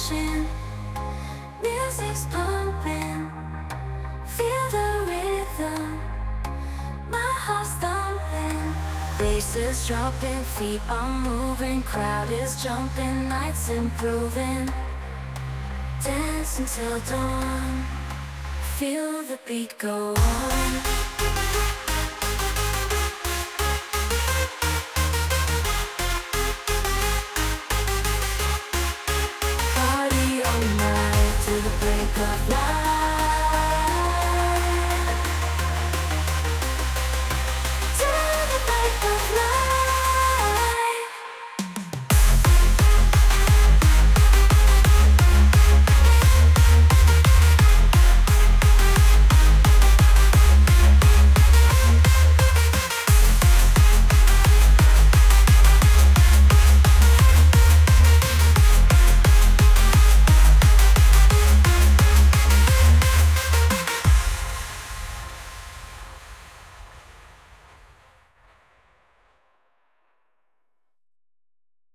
crashing, music's pumping. Feel the rhythm, my heart's thumping. Bass is dropping, feet are moving, crowd is jumping, nights improving. Dance until dawn, feel the beat go on. Party all night till the break of light.